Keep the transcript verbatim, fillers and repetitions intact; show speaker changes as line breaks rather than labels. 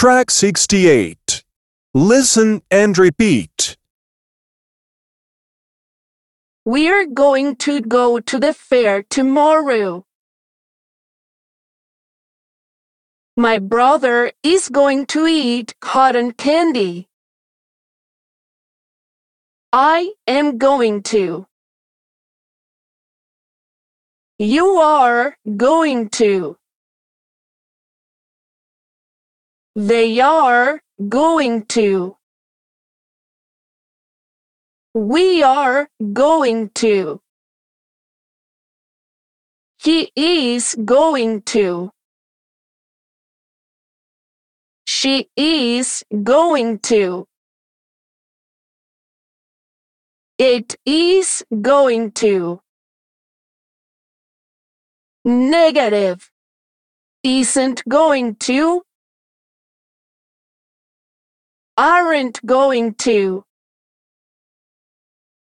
Track sixty-eight. Listen and repeat.
We're going to go to the fair tomorrow. My brother is going to eat cotton candy. I am going to. You are going to. They are going to. We are going to. He is going to. She is going to. It is going to. Negative. Isn't going to. Aren't going to.